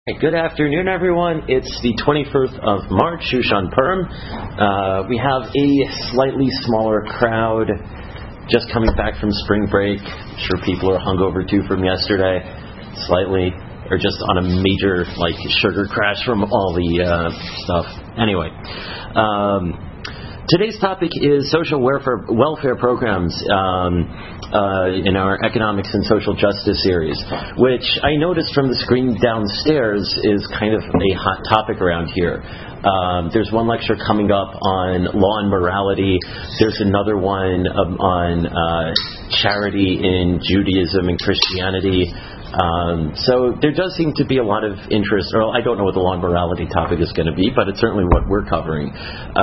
Hey, good afternoon, everyone. It's the 21st of March, Shushan Purim. We have a slightly smaller crowd just coming back from spring break. I'm sure people are hungover too from yesterday, slightly, or just on a major sugar crash from all the stuff. Anyway, today's topic is social welfare programs in our Economics and Social Justice series, which I noticed from the screen downstairs is kind of a hot topic around here. There's one lecture coming up on law and morality. There's another one on charity in Judaism and Christianity. So there does seem to be a lot of interest. Or I don't know what the law and morality topic is going to be, but it's certainly what we're covering.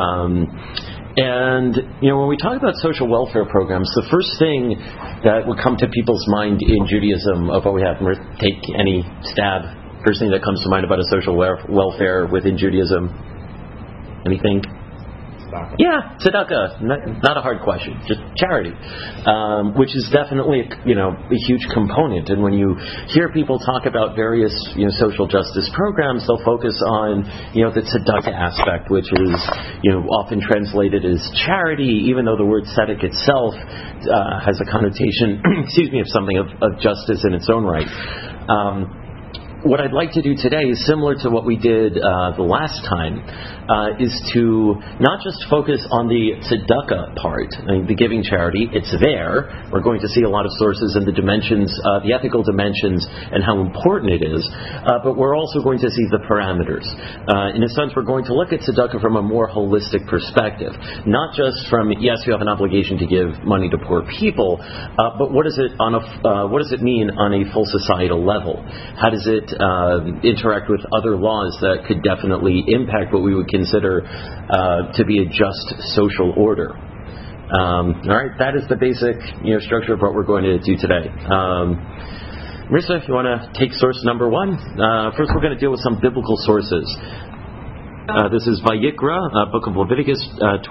And, when we talk about social welfare programs, the first thing that would come to people's mind in Judaism of what we have, take any stab, first thing that comes to mind about a social welfare within Judaism, anything? Tzedakah. Yeah, tzedakah. Not a hard question. Just charity, which is definitely a huge component. And when you hear people talk about various social justice programs, they'll focus on the tzedakah aspect, which is often translated as charity, even though the word tzedek itself has a connotation, of something of justice in its own right. What I'd like to do today is similar to what we did the last time, is to not just focus on the tzedakah part, the giving charity. It's there. We're going to see a lot of sources and the dimensions, the ethical dimensions, and how important it is. But we're also going to see the parameters. In a sense, we're going to look at tzedakah from a more holistic perspective, not just from yes, you have an obligation to give money to poor people, but what does it mean on a full societal level? How does it interact with other laws that could definitely impact what we would consider to be a just social order? All right, that is the basic structure of what we're going to do today. Marissa, if you want to take source number one. First, we're going to deal with some biblical sources. This is Vayikra, book of Leviticus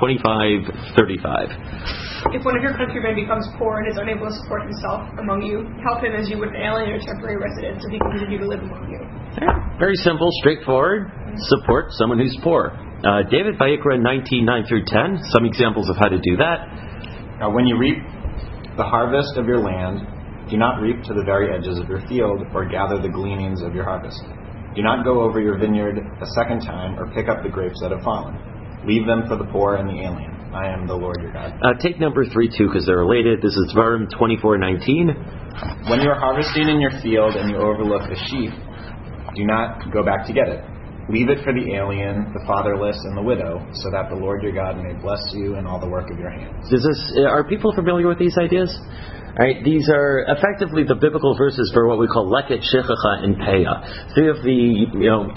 25:35. If one of your countrymen becomes poor and is unable to support himself among you, help him as you would an alien or temporary resident, so he can continue to live among you. Very simple, straightforward. Support someone who's poor. David, Vayikra 19:9-10. Some examples of how to do that. Now, when you reap the harvest of your land, do not reap to the very edges of your field or gather the gleanings of your harvest. Do not go over your vineyard a second time or pick up the grapes that have fallen. Leave them for the poor and the alien. I am the Lord your God. Take number 3 too, because they're related. This is Dvarim 24:19. When you are harvesting in your field and you overlook the sheaf, do not go back to get it. Leave it for the alien, the fatherless, and the widow, so that the Lord your God may bless you in all the work of your hands. Are people familiar with these ideas? All right, these are effectively the biblical verses for what we call leket, shechacha, and peah. Three of the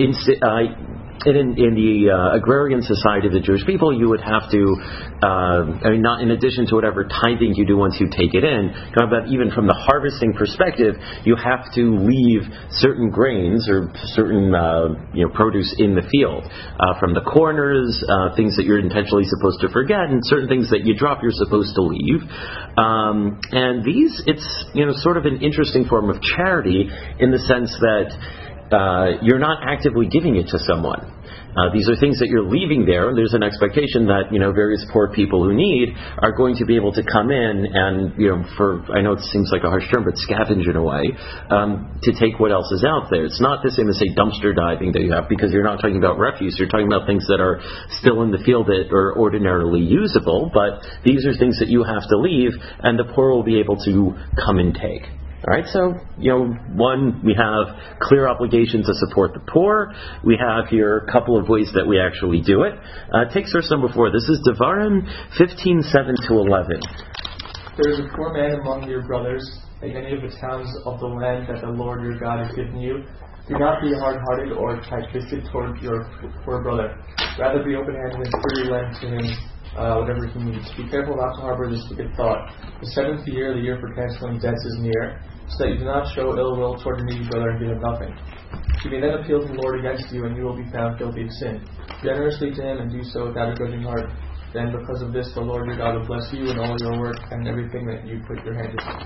in the agrarian society of the Jewish people, you would have to, not in addition to whatever tithing you do once you take it in, talking about even from the harvesting perspective, you have to leave certain grains or certain produce in the field, from the corners, things that you're intentionally supposed to forget, and certain things that you drop you're supposed to leave. And these, it's sort of an interesting form of charity in the sense that you're not actively giving it to someone. These are things that you're leaving there, and there's an expectation that various poor people who need are going to be able to come in and I know it seems like a harsh term, but scavenge in a way to take what else is out there. It's not the same as say dumpster diving that you have, because you're not talking about refuse. You're talking about things that are still in the field that are ordinarily usable, but these are things that you have to leave, and the poor will be able to come and take. All right, so, one, we have clear obligation to support the poor. We have here a couple of ways that we actually do it. Take source number 4. This is Devarim 15:7-11. There is a poor man among your brothers in any of the towns of the land that the Lord your God has given you. Do not be hard-hearted or tight-fisted toward your poor brother. Rather be open-handed and freely lend to him whatever he needs. Be careful not to harbor this wicked thought. The 7th year, the year for canceling debts, is near, so that you do not show ill will toward your needy brother and give him nothing. You may then appeal to the Lord against you, and you will be found guilty of sin. Generously to him, and do so without a grudging heart. Then, because of this, the Lord your God will bless you in all your work and everything that you put your hand to.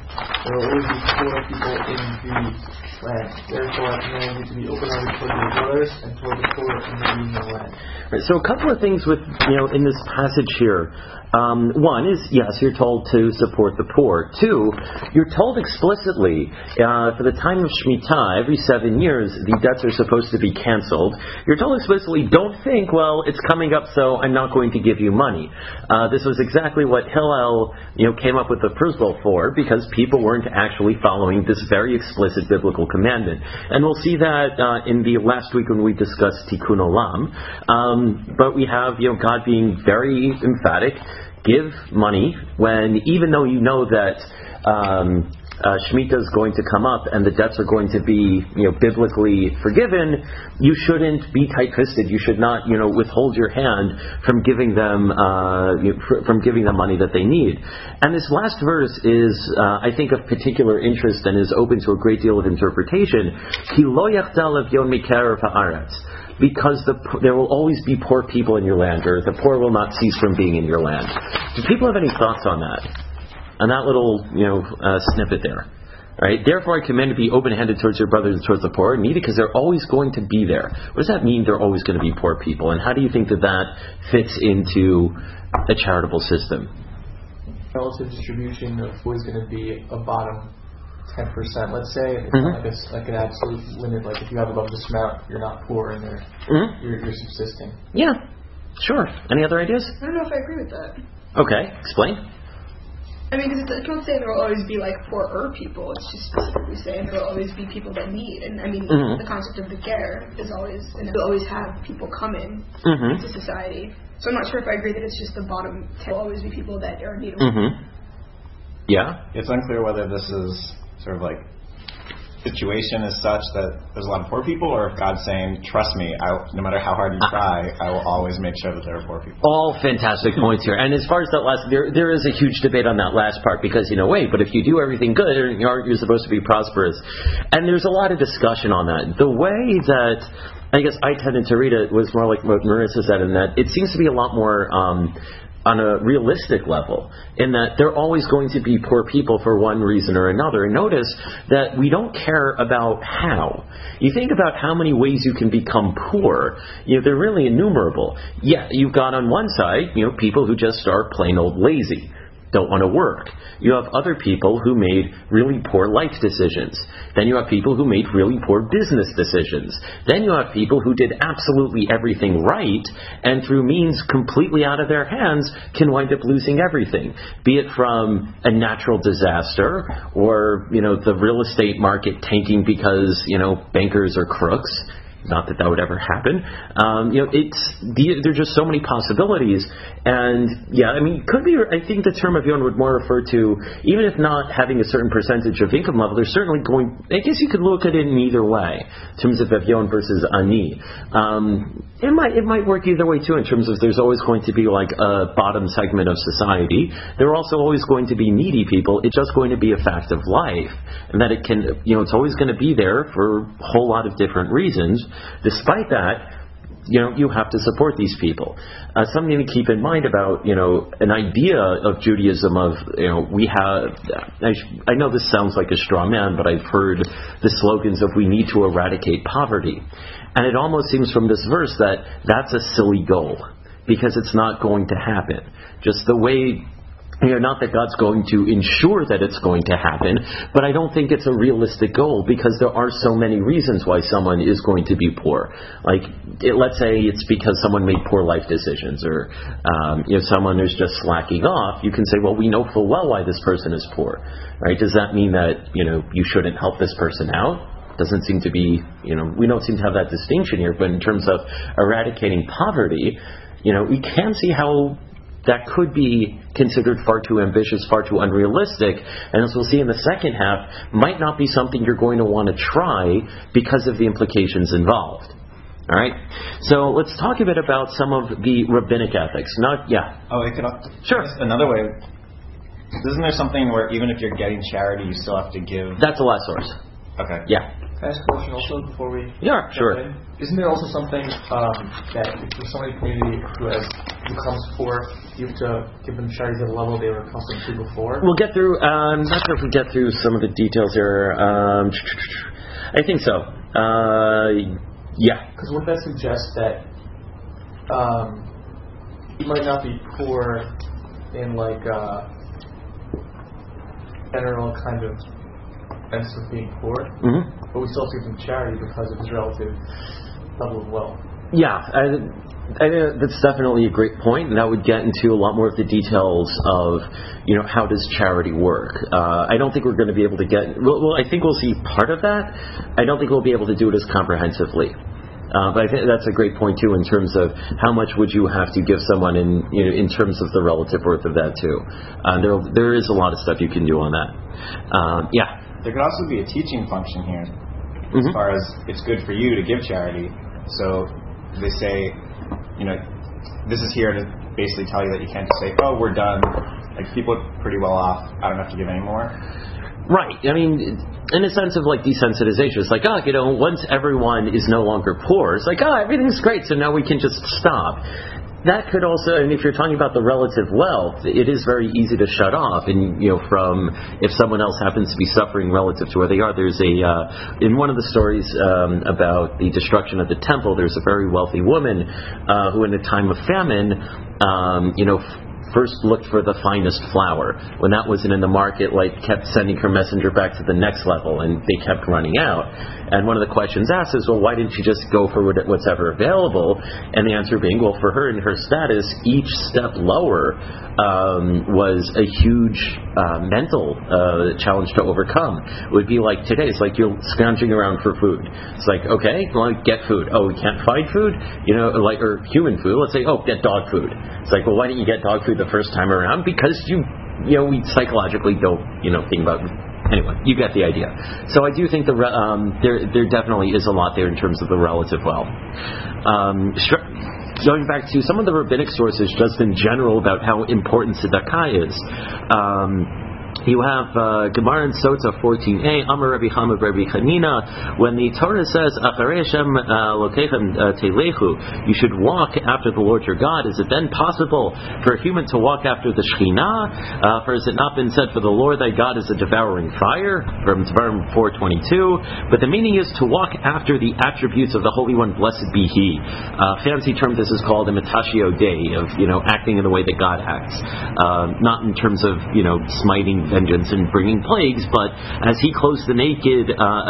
there will always be poor people in the land. Therefore, I command you to be open-hearted toward your brothers and toward the poor in the land. Right, so a couple of things with in this passage here. One is, yes, you're told to support the poor. Two, you're told explicitly for the time of Shemitah, every 7 years, the debts are supposed to be canceled. You're told explicitly, don't think, well, it's coming up, so I'm not going to give you money. This was exactly what Hillel came up with the proposal for, because people weren't actually following this very explicit biblical commandment. And we'll see that in the last week when we discussed Tikkun Olam. But we have God being very emphatic. Give money when, even though you know that Shemitah is going to come up and the debts are going to be biblically forgiven, you shouldn't be tight-fisted. You should not withhold your hand from giving them money that they need. And this last verse is I think of particular interest and is open to a great deal of interpretation. Ki lo yachtal avyon mikerav haaretz. Because there will always be poor people in your land, or the poor will not cease from being in your land. Do people have any thoughts on that? On that little, snippet there, right? Therefore, I command to be open-handed towards your brothers and towards the poor, needy, because they're always going to be there. What does that mean? They're always going to be poor people, and how do you think that fits into a charitable system? Relative distribution of who is going to be a bottom 10%. Let's say it's not like an absolute limit. Like if you have above this amount, you're not poor and you're subsisting. Yeah, sure. Any other ideas? I don't know if I agree with that. Okay, explain. I mean, because it's not saying there will always be poorer people. It's just specifically saying there will always be people that need. And I mean, the concept of the ger is always, you'll always have people come in to society. So I'm not sure if I agree that it's just the bottom 10. There will always be people that are in need of. Yeah. It's unclear whether this is sort of situation is such that there's a lot of poor people, or if God's saying, trust me, no matter how hard you try, I will always make sure that there are poor people. All fantastic points here. And as far as that last, there is a huge debate on that last part, because, but if you do everything good, you're supposed to be prosperous. And there's a lot of discussion on that. The way that I guess I tended to read it was more like what Marissa said, in that it seems to be a lot more on a realistic level, in that they're always going to be poor people for one reason or another. And notice that we don't care about how. You think about how many ways you can become poor, they're really innumerable. Yeah, you've got on one side, people who just are plain old lazy, don't want to work. You have other people who made really poor life decisions. Then you have people who made really poor business decisions. Then you have people who did absolutely everything right, and through means completely out of their hands can wind up losing everything. Be it from a natural disaster, or the real estate market tanking because bankers are crooks. Not that would ever happen. There's just so many possibilities. And could be, I think the term Avion would more refer to, even if not having a certain percentage of income level, there's certainly I guess you could look at it in either way, in terms of Avion versus Ani. It might work either way too, in terms of there's always going to be a bottom segment of society. There are also always going to be needy people. It's just going to be a fact of life. And that it can, it's always going to be there for a whole lot of different reasons. Despite that, you have to support these people. Something to keep in mind about, an idea of Judaism of, we have, I know this sounds like a straw man, but I've heard the slogans of we need to eradicate poverty. And it almost seems from this verse that that's a silly goal, because it's not going to happen. Just the way, not that God's going to ensure that it's going to happen, but I don't think it's a realistic goal, because there are so many reasons why someone is going to be poor. Let's say it's because someone made poor life decisions, or someone who's just slacking off. You can say, well, we know full well why this person is poor, right? Does that mean that you shouldn't help this person out? Doesn't seem to be, we don't seem to have that distinction here. But in terms of eradicating poverty, we can see how that could be considered far too ambitious, far too unrealistic, and as we'll see in the second half, might not be something you're going to want to try because of the implications involved. All right? So let's talk a bit about some of the rabbinic ethics. Sure. Another way, isn't there something where even if you're getting charity, you still have to give? That's a last source. Okay. Yeah. Can I ask a question also before we... Yeah, sure. Isn't there also something that if somebody in the community who becomes poor, you have to give them charity at a level they were accustomed to before? We'll get through, I'm not sure if we get through some of the details here. I think so. Yeah. Because wouldn't that suggest that you might not be poor in like general kind of sense of being poor, but we still give them charity because of his relative level of wealth. Yeah, I think that's definitely a great point, and that would get into a lot more of the details of, how does charity work. I don't think we're going to be able to get. Well, I think we'll see part of that. I don't think we'll be able to do it as comprehensively. But I think that's a great point too, in terms of how much would you have to give someone in terms of the relative worth of that too. There is a lot of stuff you can do on that. Yeah. There could also be a teaching function here, as far as it's good for you to give charity. So they say, this is here to basically tell you that you can't just say, oh, we're done. Like, people are pretty well off. I don't have to give any more. Right. I mean, in a sense of like desensitization, it's like, once everyone is no longer poor, it's like, everything's great, so now we can just stop. That could also, and if you're talking about the relative wealth, it is very easy to shut off. And, from if someone else happens to be suffering relative to where they are, there's in one of the stories about the destruction of the temple, there's a very wealthy woman who in a time of famine, first looked for the finest flour. When that wasn't in the market, kept sending her messenger back to the next level, and they kept running out. And one of the questions asked is, well, why didn't you just go for what's ever available? And the answer being, well, for her in her status, each step lower was a huge mental challenge to overcome. It would be like today, it's like you're scrounging around for food. It's like, okay, well, get food. Oh, we can't find food? Or human food. Let's say, get dog food. It's like, well, why didn't you get dog food the first time around? Because we psychologically don't, think about it. Anyway, you get the idea. So I do think there definitely is a lot there in terms of the relative wealth. Going back to some of the rabbinic sources, just in general, about how important tzedakah is. You have Gemara in Sota 14a, Amar Rabbi Chama Rabbi Chanina, when the Torah says, Acharei Hashem Lokechem Telechu, you should walk after the Lord your God. Is it then possible for a human to walk after the Shekhinah? For has it not been said, for the Lord thy God is a devouring fire? From Devarim 4:22. But the meaning is to walk after the attributes of the Holy One, blessed be He. Fancy term, this is called imitatio Dei, of acting in the way that God acts. Not in terms of smiting vengeance and bringing plagues, but as he clothes the naked,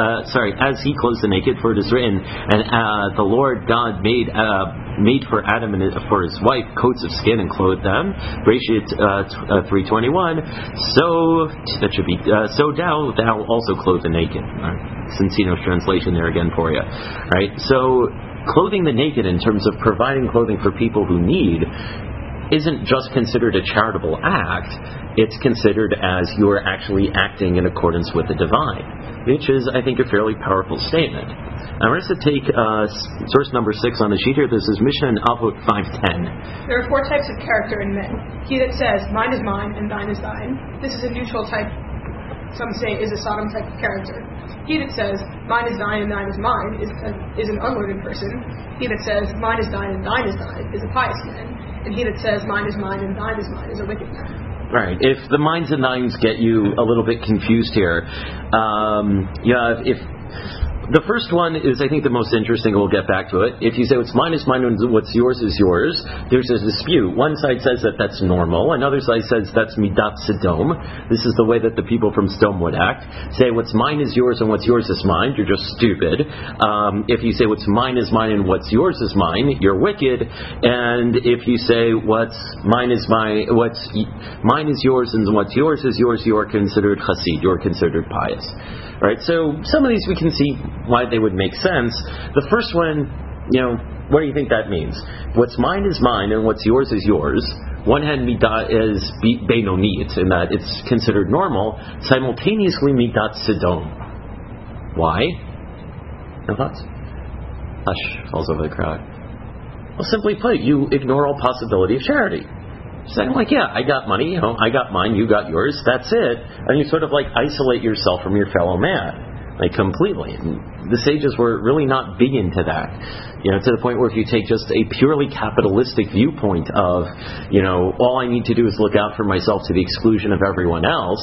for it is written, and the Lord God made for Adam and for his wife coats of skin and clothed them. Bereshit 3:21. So that should be so thou also clothe the naked. Cincino's translation there again for you. Right. So clothing the naked in terms of providing clothing for people who need isn't just considered a charitable act, it's considered as you're actually acting in accordance with the divine, which is, I think, a fairly powerful statement. I'm going to take source number 6 on the sheet here. This is Mishnah in Avot 5:10. There are 4 types of character in men. He that says, mine is mine and thine is thine. This is a neutral type, some say is a Sodom type of character. He that says, mine is thine and thine is mine is an unlearned person. He that says, mine is thine and thine is thine is a pious man. And he that says, mine is mine and thine is mine is a wicked man. Right. If the mines and thines get you a little bit confused here, if the first one is, I think, the most interesting. We'll get back to it. If you say what's mine is mine and what's yours is yours, there's a dispute. One side says that that's normal. Another side says that's midat Sodom. This is the way that the people from Sodom would act. Say what's mine is yours and what's yours is mine, you're just stupid. If you say what's mine is mine and what's yours is mine, you're wicked. And if you say what's mine is mine, what's mine is yours and what's yours is yours, you are considered chassid. You are considered pious. Right, so some of these we can see why they would make sense. The first one, what do you think that means? What's mine is mine and what's yours is yours. One hand midat is beinonit, in that it's considered normal. Simultaneously midat Sodom. Why? No thoughts? Hush, falls over the crowd. Well, simply put, you ignore all possibility of charity. So I'm like, I got money, I got mine, you got yours, that's it. And you sort of isolate yourself from your fellow man. like completely. And the sages were really not big into that. To the point where if you take just a purely capitalistic viewpoint of, all I need to do is look out for myself to the exclusion of everyone else,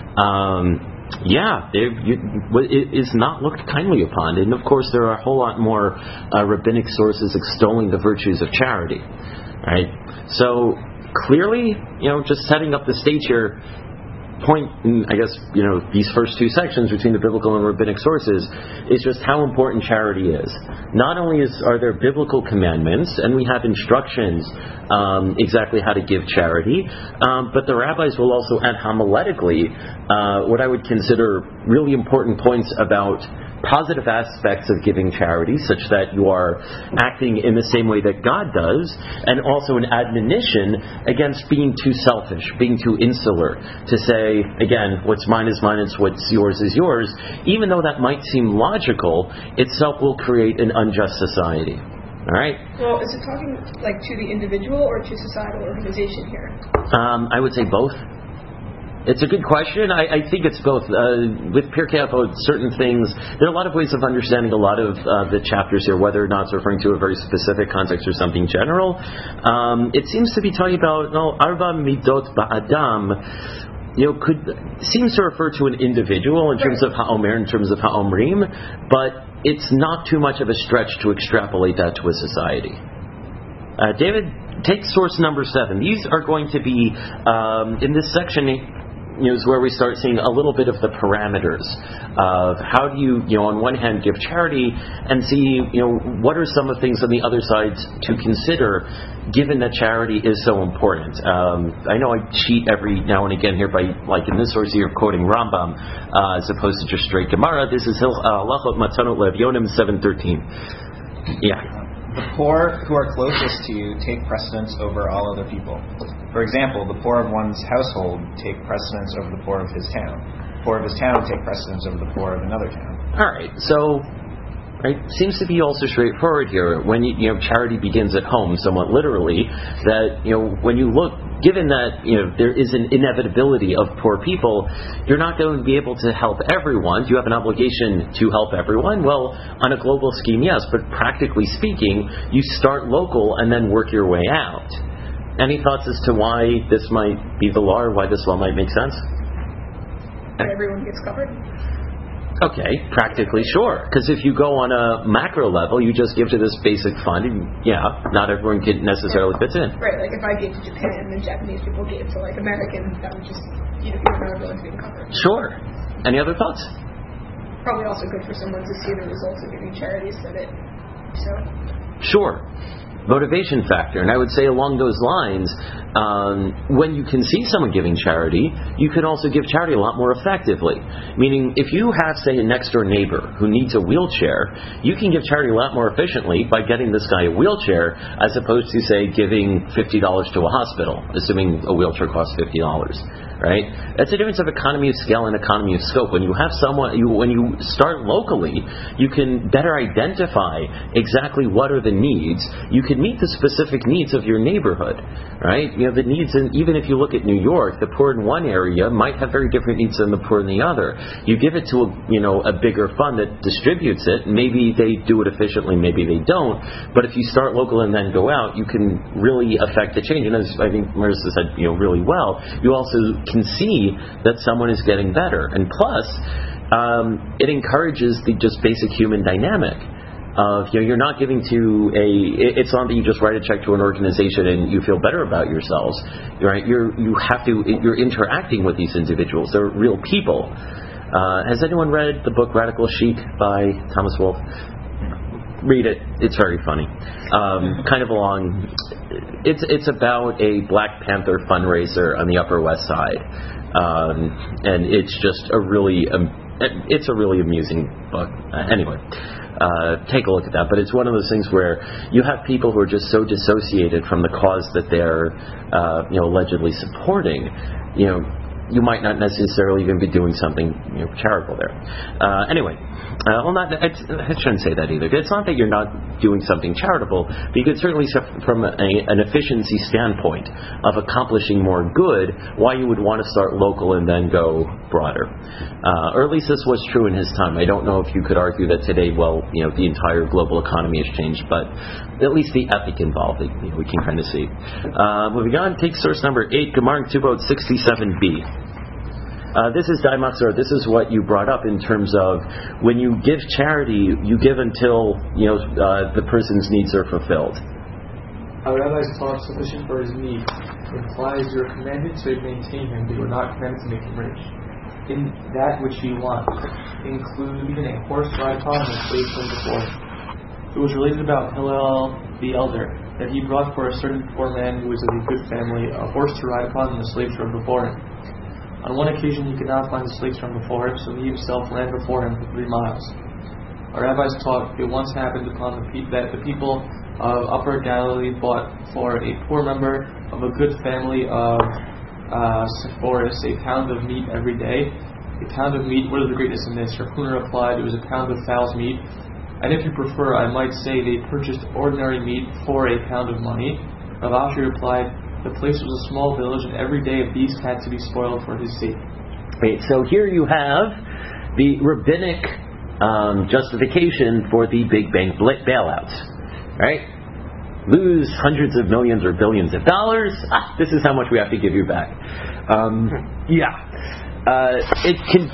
it is not looked kindly upon. And of course, there are a whole lot more rabbinic sources extolling the virtues of charity, right? So clearly, just setting up the stage here, point in, I guess, these first two sections between the biblical and rabbinic sources is just how important charity is. Not only are there biblical commandments, and we have instructions exactly how to give charity, but the rabbis will also add homiletically what I would consider really important points about positive aspects of giving charity, such that you are acting in the same way that God does, and also an admonition against being too selfish, being too insular, to say, again, what's mine is mine, it's what's yours is yours. Even though that might seem logical, itself will create an unjust society. All right? Well, is it talking to the individual or to societal organization here? I would say both. It's a good question. I think it's both. With Pirkei Avot, certain things, there are a lot of ways of understanding a lot of the chapters here, whether or not it's referring to a very specific context or something general. It seems to be talking about Arba Midot Ba'adam, seems to refer to an individual in terms of Ha'omer, in terms of Ha'omrim, but it's not too much of a stretch to extrapolate that to a society. David, take source number 7. These are going to be, in this section, is where we start seeing a little bit of the parameters of how do you, on one hand, give charity, and see, what are some of the things on the other side to consider, given that charity is so important. I know I cheat every now and again here by, in this source here, quoting Rambam, as opposed to just straight Gemara. This is Halachot Matanot Levyonim 7:13. Yeah. The poor who are closest to you take precedence over all other people. For example, the poor of one's household take precedence over the poor of his town. The poor of his town take precedence over the poor of another town. All right, so seems to be also straightforward here. When charity begins at home, somewhat literally, that when you look, given that there is an inevitability of poor people, you're not going to be able to help everyone. Do you have an obligation to help everyone? Well, on a global scheme, yes, but practically speaking, you start local and then work your way out. Any thoughts as to why this might be the law, or why this law might make sense? Everyone gets covered. Okay, practically sure. Because if you go on a macro level, you just give to this basic fund, and not everyone necessarily fits in. Right, if I gave to Japan and Japanese people gave to Americans, that would just, everyone's being covered. Sure. Any other thoughts? Probably also good for someone to see the results of giving charities Sure. Motivation factor. And I would say along those lines, when you can see someone giving charity, you can also give charity a lot more effectively. Meaning, if you have, say, a next-door neighbor who needs a wheelchair, you can give charity a lot more efficiently by getting this guy a wheelchair, as opposed to, say, giving $50 to a hospital, assuming a wheelchair costs $50. Right? That's the difference of economy of scale and economy of scope. When you have when you start locally, you can better identify exactly what are the needs. You can meet the specific needs of your neighborhood, right? The needs, and even if you look at New York, the poor in one area might have very different needs than the poor in the other. You give it to a bigger fund that distributes it. Maybe they do it efficiently, maybe they don't. But if you start local and then go out, you can really affect the change. And as I think Marissa said, really well, you also can see that someone is getting better. And plus, it encourages the just basic human dynamic of, you're not giving to it's not that you just write a check to an organization and you feel better about yourselves, right? You're interacting with these individuals. They're real people. Has anyone read the book Radical Chic by Thomas Wolfe? Read it. It's very funny. Kind of along. It's about a Black Panther fundraiser on the Upper West Side, and it's just a really amusing book. Anyway, take a look at that. But it's one of those things where you have people who are just so dissociated from the cause that they're allegedly supporting. You might not necessarily even be doing something charitable there. Anyway, I shouldn't say that either. It's not that you're not doing something charitable, but you could certainly, from an efficiency standpoint of accomplishing more good, why you would want to start local and then go broader. Or at least this was true in his time. I don't know if you could argue that today, the entire global economy has changed, but at least the ethic involved, we can kind of see. Moving on, take source number 8, Gemara Ketubot 67b. This is Daimaksar. This is what you brought up in terms of when you give charity, you give until the person's needs are fulfilled. Our rabbis taught sufficient for his need implies you are commanded to maintain him, but you are not commanded to make him rich. In that which you want, including a horse to ride upon and a slave from before. It was related about Hillel the elder, that he brought for a certain poor man who was of a good family a horse to ride upon and a slave from before him. On one occasion he could not find the slaves from before him, so he himself ran before him for 3 miles. Our rabbis taught it once happened upon that the people of Upper Galilee bought for a poor member of a good family of Sepphoris a pound of meat every day. A pound of meat, what is the greatness in this? Rav Huna replied, it was a pound of fowl's meat. And if you prefer, I might say they purchased ordinary meat for a pound of money. Rav Ashi replied, the place was a small village, and every day a beast had to be spoiled for his sake. Right, so here you have the rabbinic justification for the big bank bailouts. Right? Lose hundreds of millions or billions of dollars. This is how much we have to give you back. It can,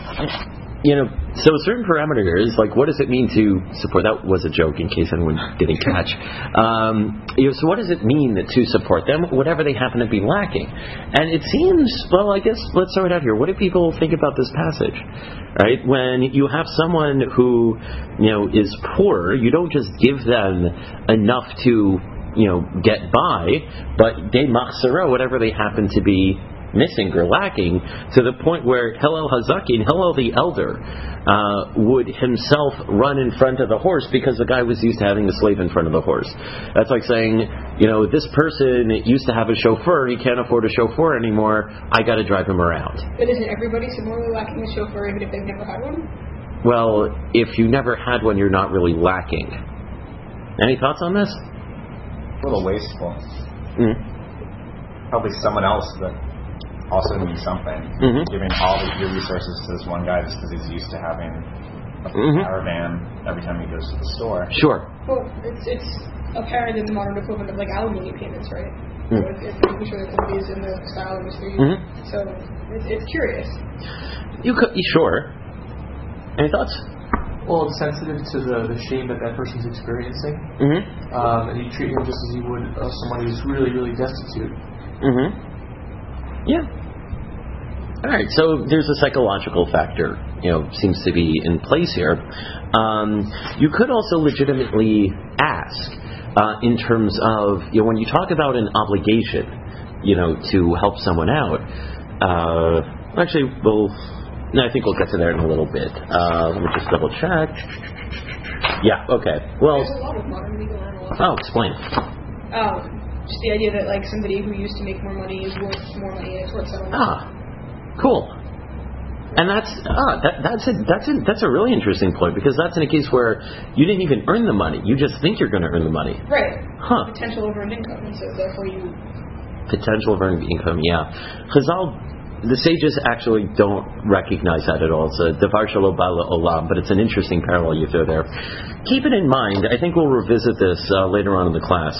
so certain parameters, like what does it mean to support? That was a joke in case anyone didn't catch. So what does it mean to support them, whatever they happen to be lacking? And it seems, I guess let's throw it out here. What do people think about this passage? Right? When you have someone who, is poor, you don't just give them enough to, get by, but de machsara, whatever they happen to be missing or lacking, to the point where Hillel Hazakin, Hillel the elder, would himself run in front of the horse because the guy was used to having a slave in front of the horse. That's like saying, this person used to have a chauffeur, he can't afford a chauffeur anymore, I got to drive him around. But isn't everybody similarly lacking a chauffeur even if they've never had one? Well, if you never had one, you're not really lacking. Any thoughts on this? A little wasteful. Probably someone else that also needs something. Giving all of your resources to this one guy just because he's used to having a caravan every time he goes to the store. Sure. Well, it's apparent in the modern equivalent of like alimony payments, right? So it's making sure that somebody is in the style in which they're using. So it's curious. You could, sure. Any thoughts? Well, it's sensitive to the shame that person's experiencing, and you treat him just as you would somebody who's really, really destitute. Yeah. All right. So there's a psychological factor, seems to be in place here. You could also legitimately ask, in terms of, when you talk about an obligation, to help someone out. Actually, I think we'll get to there in a little bit. Let me just double check. Yeah. Okay. Well. There's a lot of modern legal analysis. Oh, explain. Just the idea that like somebody who used to make more money is worth more money and it's worth selling. Cool. And that's a really interesting point, because that's in a case where you didn't even earn the money. You just think you're going to earn the money. Right. Potential of earned income, and so therefore you. Potential of earned income. Yeah. Chazal. The sages actually don't recognize that at all. It's a davar shelo ba'la olam, but it's an interesting parallel you throw there. Keep it in mind. I think we'll revisit this later on in the class.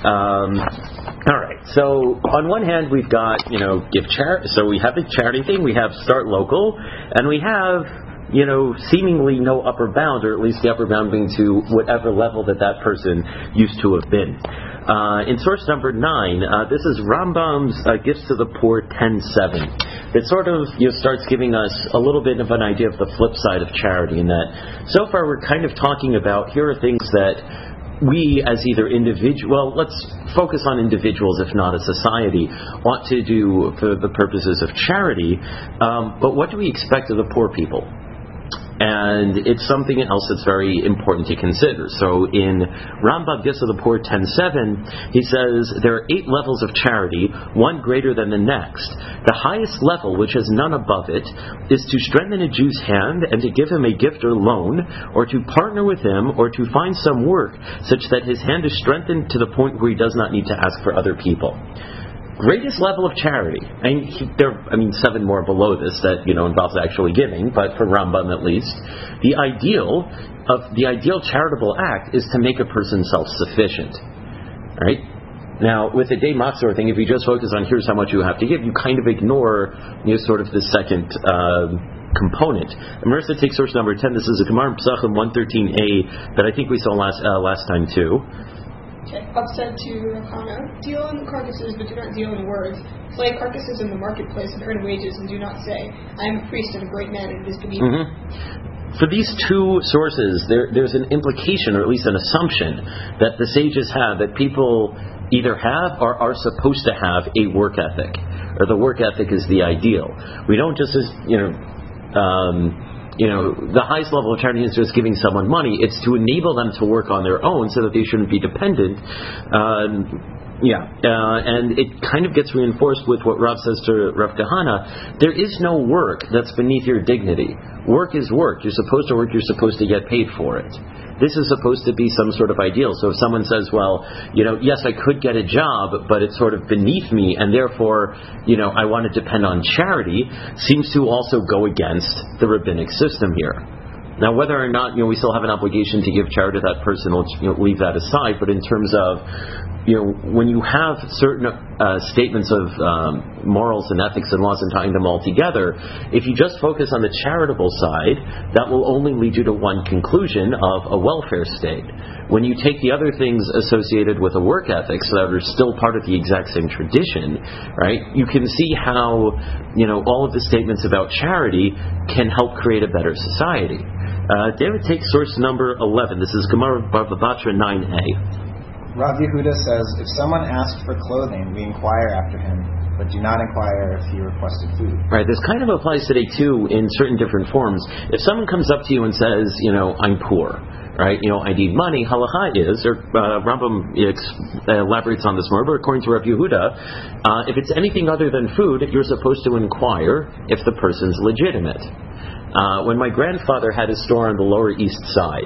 All right. So on one hand, we've got give charity. So we have the charity thing. We have start local, and we have seemingly no upper bound, or at least the upper bound being to whatever level that person used to have been. In source number 9, this is Rambam's Gifts to the Poor 10.7. It sort of starts giving us a little bit of an idea of the flip side of charity, in that so far we're kind of talking about here are things that we as either let's focus on individuals, if not a society, ought to do for the purposes of charity. But what do we expect of the poor people? And it's something else that's very important to consider. So in Rambam Gifts of the Poor 10.7, he says there are 8 levels of charity, one greater than the next. The highest level, which has none above it, is to strengthen a Jew's hand and to give him a gift or loan, or to partner with him, or to find some work such that his hand is strengthened to the point where he does not need to ask for other people. greatest level of charity. There are 7 more below this that involves actually giving, but for Rambam at least, the ideal charitable act is to make a person self-sufficient. Right? Now, with the day matzor thing, if you just focus on here's how much you have to give, you kind of ignore sort of the second component. And Marissa takes source number 10. This is a Gemara in Pesachim 113a that I think we saw last time too. Okay. I've said to Rakana, deal in carcasses, but do not deal in words. Slay carcasses in the marketplace and earn wages, and do not say, I am a priest and a great man, and it is beneath me. For these two sources, there's an implication, or at least an assumption, that the sages have that people either have or are supposed to have a work ethic, or the work ethic is the ideal. We don't just, the highest level of charity is just giving someone money. It's to enable them to work on their own so that they shouldn't be dependent. And it kind of gets reinforced with what Rav says to Rav Kahana. There is no work that's beneath your dignity. Work is work. You're supposed to work. You're supposed to get paid for it. This is supposed to be some sort of ideal. So if someone says, well, yes, I could get a job, but it's sort of beneath me, and therefore, I want to depend on charity, seems to also go against the rabbinic system here. Now, whether or not we still have an obligation to give charity to that person, let's leave that aside. But in terms of when you have certain statements of morals and ethics and laws and tying them all together, if you just focus on the charitable side, that will only lead you to one conclusion of a welfare state. When you take the other things associated with a work ethic that are still part of the exact same tradition, right, you can see how all of the statements about charity can help create a better society. David takes source number 11. This is Gemara Bava Batra 9a. Rav Yehuda says, if someone asks for clothing, we inquire after him, but do not inquire if he requested food. Right, this kind of applies today too in certain different forms. If someone comes up to you and says, I'm poor, right, I need money, halacha is, or Rambam elaborates on this more, but according to Rav Yehuda, if it's anything other than food, you're supposed to inquire if the person's legitimate. When my grandfather had his store on the Lower East Side,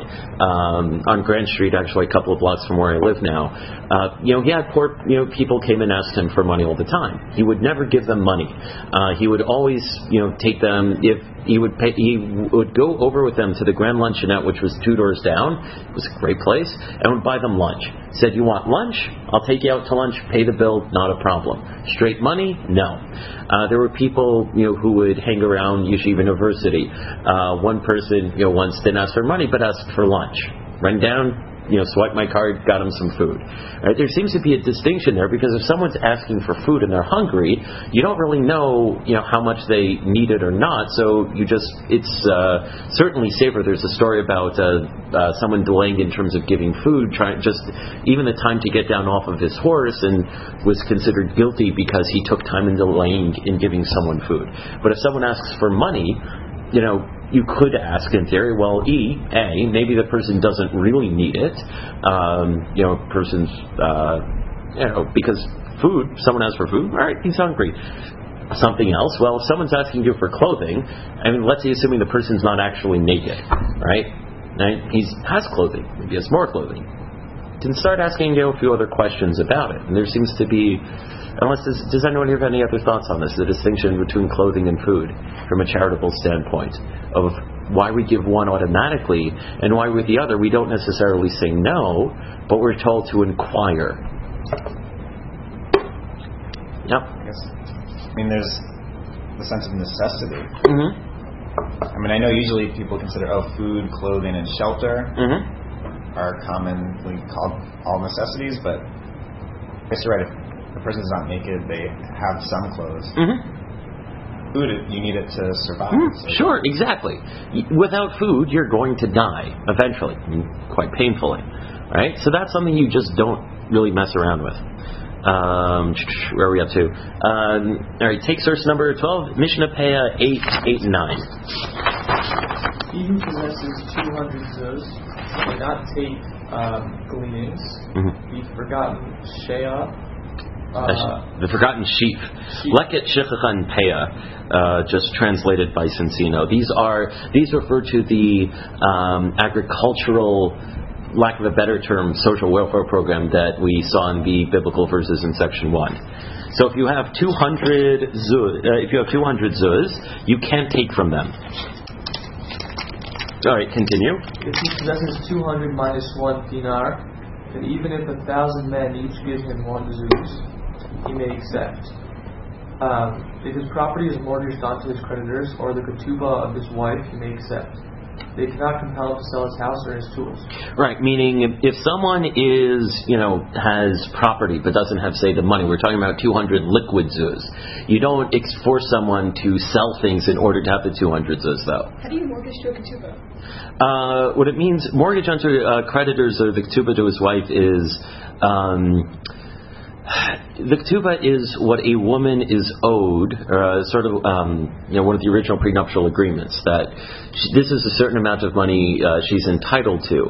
on Grand Street, actually a couple of blocks from where I live now, he had poor, people came and asked him for money all the time. He would never give them money. He would always, take them, if he would go over with them to the Grand Luncheonette, which was 2 doors down. It was a great place, and would buy them lunch. Said, you want lunch? I'll take you out to lunch, pay the bill, not a problem. Straight money? No. There were people, who would hang around Yeshiva University. One person, once didn't ask for money, but asked for lunch. Ran down, swiped my card, got him some food. Right? There seems to be a distinction there, because if someone's asking for food and they're hungry, you don't really know, how much they need it or not. So it's certainly safer. There's a story about someone delaying in terms of giving food, even the time to get down off of his horse, and was considered guilty because he took time in delaying in giving someone food. But if someone asks for money, you could ask in theory, well, maybe the person doesn't really need it. Because food, someone asks for food, all right, he's hungry. Something else, well, if someone's asking you for clothing, let's say assuming the person's not actually naked, right? He has clothing, maybe he has more clothing. You can start asking a few other questions about it. And there seems to be, does anyone here have any other thoughts on this, the distinction between clothing and food from a charitable standpoint, of why we give one automatically and why with the other we don't necessarily say no, but we're told to inquire. Yep. There's the sense of necessity. I know usually people consider food, clothing, and shelter are commonly called all necessities, but I guess you're right. If the person's not naked, they have some clothes. Food, you need it to survive. Sure, exactly. Without food, you're going to die eventually, quite painfully, right? So that's something you just don't really mess around with. Where are we up to? All right, take source number 12, Mishnah Peah 8 and 9. He who possesses 200 zuz may not take gleanings. The forgotten sheah. The forgotten sheaf. Leket Shechachan Peah, just translated by Cincino. These refer to the agricultural lack of a better term, social welfare program that we saw in the biblical verses in section 1. So if you have 200 zuz, you can't take from them. All right, continue. If he possesses 200 minus 1 dinar, then even if 1,000 men each give him 1 zuz, he may accept. If his property is mortgaged onto his creditors or the ketubah of his wife, he may accept. They cannot compel him to sell his house or his tools. Right, meaning if someone has property but doesn't have, say, the money, we're talking about 200 liquid zuz. You don't force someone to sell things in order to have the 200 zuz, though. How do you mortgage to a ketubah? What it means, mortgage onto creditors or the ketubah to his wife is... the ketubah is what a woman is owed, one of the original prenuptial agreements, that this is a certain amount of money she's entitled to.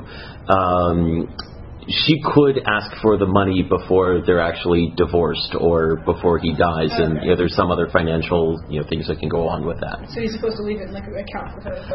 She could ask for the money before they're actually divorced or before he dies, and there's some other financial things that can go on with that. So he's supposed to leave it in like an account for her.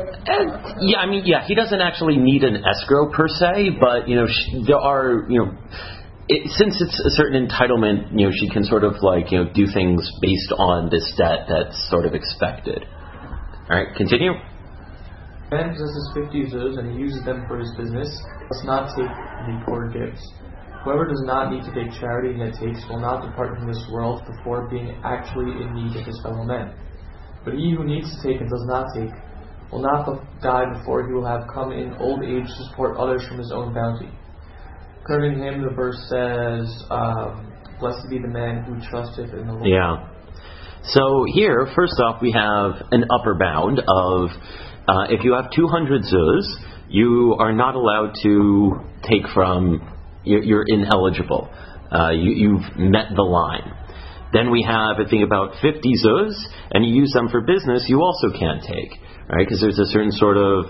He doesn't actually need an escrow per se, but there are since it's a certain entitlement, she can sort of do things based on this debt that's sort of expected. All right, continue. A man possesses 50 zuz and he uses them for his business, must not take the poor gifts. Whoever does not need to take charity and yet takes will not depart from this world before being actually in need of his fellow men. But he who needs to take and does not take will not die before he will have come in old age to support others from his own bounty. Concerning him, the verse says, blessed be the man who trusteth in the Lord. Yeah. So here, first off, we have an upper bound of, if you have 200 zuz, you are not allowed to take from, you're ineligible. You've met the line. Then we have a thing about 50 zuz, and you use them for business, you also can't take, right? Because there's a certain sort of,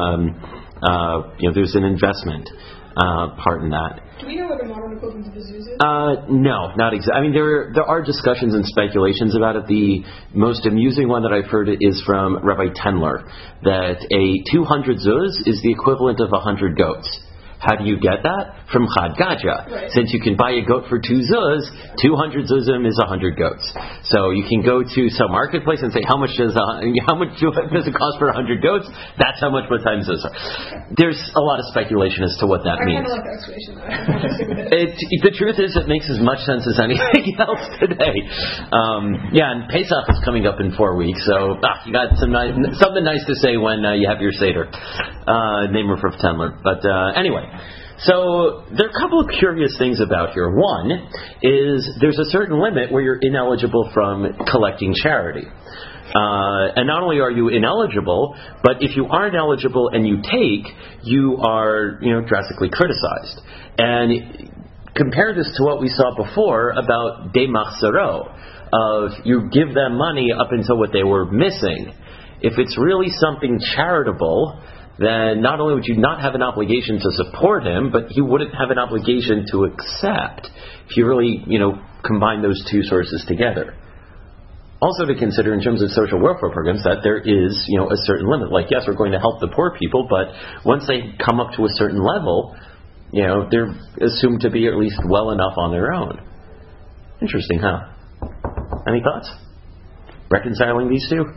there's an investment part in that. Do we know what the modern equivalent of the zuz is? No, not exactly. I mean, there are discussions and speculations about it. The most amusing one that I've heard is from Rabbi Tendler, that a 200 zuz is the equivalent of 100 goats. How do you get that? From Chad Gadya. Right. Since you can buy a goat for 2 zuz, 200 zuzim is 100 goats. So you can go to some marketplace and say, how much does it cost for 100 goats? That's how much times zuz are. There's a lot of speculation as to what that means. I kind of like the explanation. The truth is, it makes as much sense as anything else today. And Pesach is coming up in 4 weeks, so you got something nice to say when you have your Seder. Name of Rav Tendler. But anyway. So there are a couple of curious things about here. One is there's a certain limit where you're ineligible from collecting charity. And not only are you ineligible, but if you aren't eligible and you take, you are drastically criticized. And compare this to what we saw before about de machzaro, of you give them money up until what they were missing. If it's really something charitable, then not only would you not have an obligation to support him, but he wouldn't have an obligation to accept if you really, combine those two sources together. Also to consider in terms of social welfare programs that there is, a certain limit. Like, yes, we're going to help the poor people, but once they come up to a certain level, they're assumed to be at least well enough on their own. Interesting, huh? Any thoughts? Reconciling these two?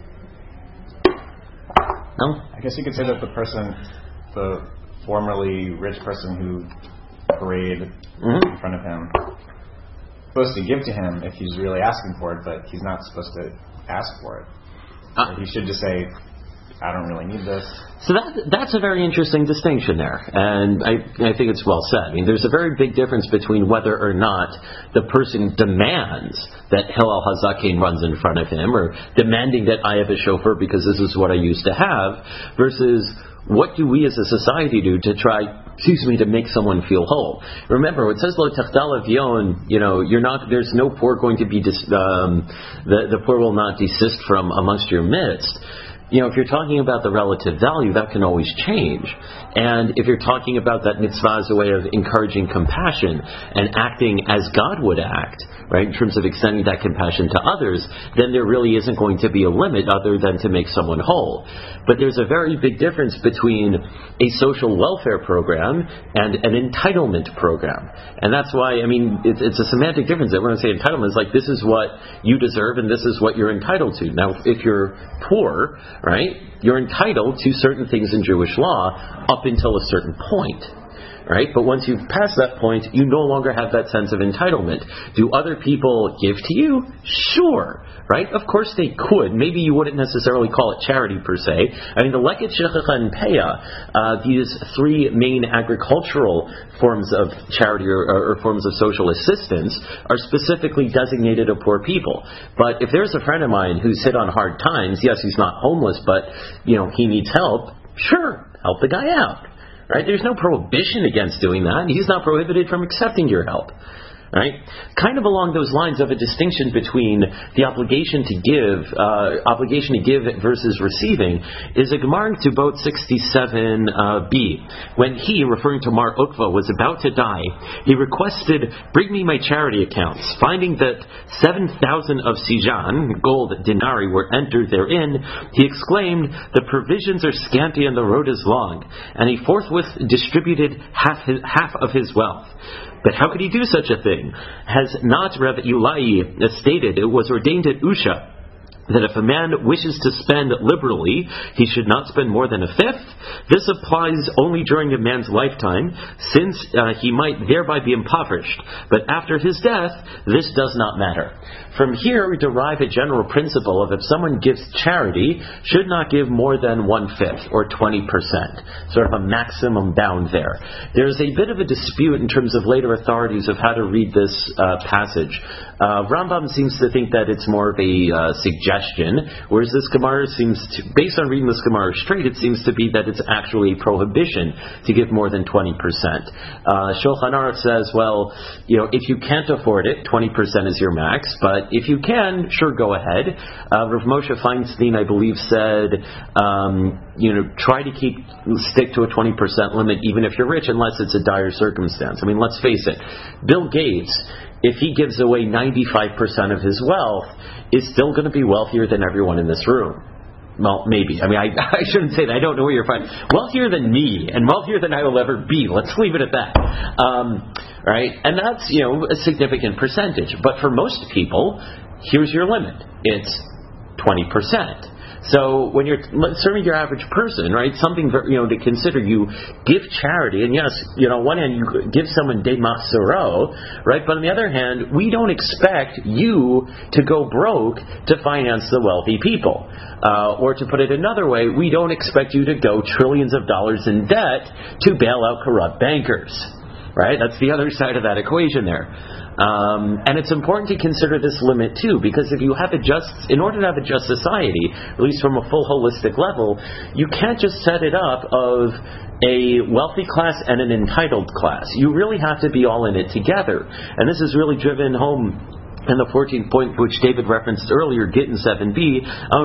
No? I guess you could say that the formerly rich person who prayed in front of him, is supposed to give to him if he's really asking for it, but he's not supposed to ask for it. He should just say, I don't really need this. So that's a very interesting distinction there, and I think it's well said. I mean, there's a very big difference between whether or not the person demands that Hillel HaZaken runs in front of him, or demanding that I have a chauffeur because this is what I used to have, versus what do we as a society do to try, to make someone feel whole. Remember, it says Lo Tachtal Avion, there's no poor going to be, the poor will not desist from amongst your midst. if you're talking about the relative value, that can always change. And if you're talking about that mitzvah as a way of encouraging compassion and acting as God would act, right, in terms of extending that compassion to others, then there really isn't going to be a limit other than to make someone whole. But there's a very big difference between a social welfare program and an entitlement program. And that's why, it's a semantic difference. That when I say entitlement, it's like this is what you deserve and this is what you're entitled to. Now, if you're poor, right, you're entitled to certain things in Jewish law up until a certain point. Right? But once you've passed that point, you no longer have that sense of entitlement. Do other people give to you? Sure. Right? Of course they could. Maybe you wouldn't necessarily call it charity per se. The Leket, Shechicha, and Peah, these three main agricultural forms of charity or forms of social assistance are specifically designated to poor people. But if there's a friend of mine who's hit on hard times, yes, he's not homeless, but he needs help, sure, help the guy out. Right? There's no prohibition against doing that. He's not prohibited from accepting your help. Right? Kind of along those lines of a distinction between the obligation to give versus receiving is a Gemara in Ketubot 67b. When he, referring to Mar Ukva, was about to die, he requested, "Bring me my charity accounts." Finding that 7,000 of Sijan, gold denarii, were entered therein, he exclaimed, "The provisions are scanty and the road is long," and he forthwith distributed half of his wealth. But how could he do such a thing? Has not Rav Ulai stated, it was ordained at Usha that if a man wishes to spend liberally, he should not spend more than a fifth? This applies only during a man's lifetime, since he might thereby be impoverished. But after his death, this does not matter. From here, we derive a general principle of if someone gives charity, should not give more than 1/5 or 20%, sort of a maximum bound there. There's a bit of a dispute in terms of later authorities of how to read this passage. Rambam seems to think that it's more of a suggestion, whereas this Gemara seems to, based on reading this Gemara straight, it seems to be that it's actually a prohibition to give more than 20%. Shulchan Aruch says, well, if you can't afford it, 20% is your max, but if you can, sure, go ahead. Rav Moshe Feinstein, I believe, said, try to stick to a 20% limit even if you're rich, unless it's a dire circumstance. Let's face it, Bill Gates, if he gives away 95% of his wealth, is still going to be wealthier than everyone in this room. Well, maybe. I shouldn't say that. I don't know where you're finding. Wealthier than me, and wealthier than I will ever be. Let's leave it at that. Right? And that's, a significant percentage. But for most people, here's your limit. It's 20%. So when you're serving your average person, right, something to consider, you give charity, and yes, on one hand you give someone de machzoro, right, but on the other hand, we don't expect you to go broke to finance the wealthy people. Or to put it another way, we don't expect you to go trillions of dollars in debt to bail out corrupt bankers. Right? That's the other side of that equation there. And it's important to consider this limit too, because if you have in order to have a just society, at least from a full holistic level, you can't just set it up of a wealthy class and an entitled class. You really have to be all in it together. And this is really driven home in the 14th point, which David referenced earlier, Gittin 7b,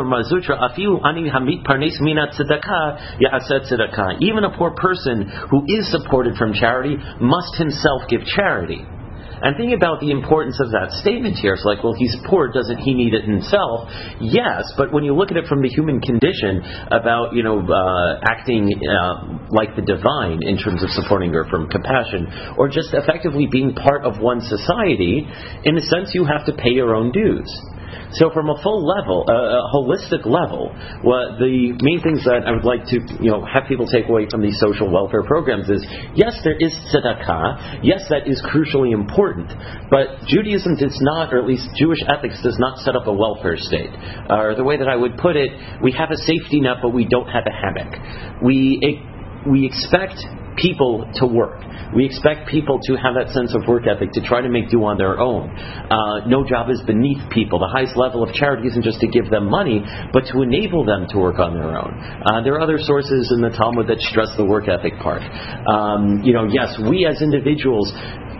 even a poor person who is supported from charity must himself give charity. And think about the importance of that statement here. It's like, well, he's poor, doesn't he need it himself? Yes, but when you look at it from the human condition about, acting like the divine in terms of supporting her from compassion, or just effectively being part of one society, in a sense you have to pay your own dues. So from a full level, a holistic level, the main things that I would like to have people take away from these social welfare programs is, yes, there is tzedakah, yes, that is crucially important, but Judaism does not, or at least Jewish ethics does not set up a welfare state. Or the way that I would put it, we have a safety net, but we don't have a hammock. We expect people to work. We expect people to have that sense of work ethic, to try to make do on their own. No job is beneath people. The highest level of charity isn't just to give them money, but to enable them to work on their own. There are other sources in the Talmud that stress the work ethic part. Yes, we as individuals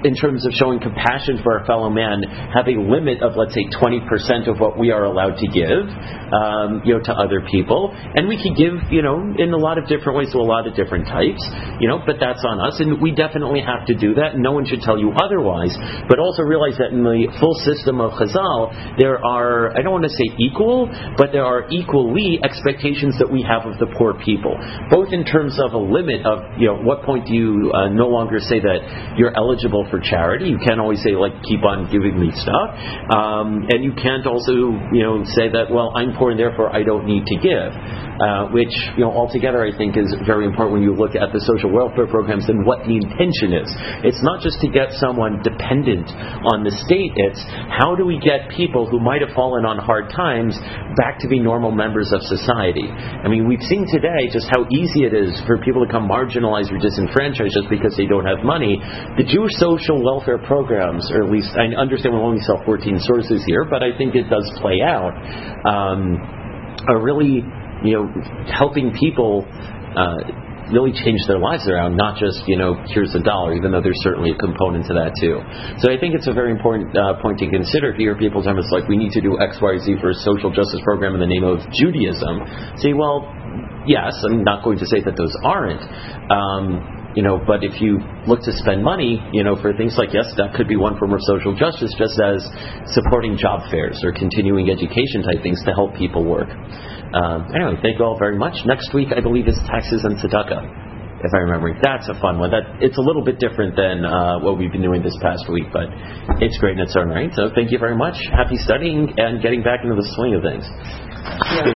in terms of showing compassion for our fellow man, have a limit of, let's say, 20% of what we are allowed to give, to other people. And we can give, in a lot of different ways to a lot of different types, but that's on us. And we definitely have to do that. No one should tell you otherwise. But also realize that in the full system of Chazal, there are, I don't want to say equal, but there are equally expectations that we have of the poor people. Both in terms of a limit of, what point do you no longer say that you're eligible for charity. You can't always say, keep on giving me stuff. And you can't also, say that, well, I'm poor and therefore I don't need to give. Which, altogether I think is very important when you look at the social welfare programs and what the intention is. It's not just to get someone dependent on the state, it's how do we get people who might have fallen on hard times back to be normal members of society. I mean, we've seen today just how easy it is for people to become marginalized or disenfranchised just because they don't have money. The Jewish social welfare programs, or at least I understand we only sell 14 sources here, but I think it does play out, are really helping people really change their lives around, not just, here's a dollar, even though there's certainly a component to that too. So I think it's a very important point to consider here. People tell us, we need to do X, Y, Z for a social justice program in the name of Judaism. Say, well, yes, I'm not going to say that those aren't. But if you look to spend money, for things like, yes, that could be one form of social justice, just as supporting job fairs or continuing education type things to help people work. Anyway, thank you all very much. Next week, I believe, is taxes and tzedakah, if I remember. That's a fun one. It's a little bit different than what we've been doing this past week, but it's great in its own right. So thank you very much. Happy studying and getting back into the swing of things.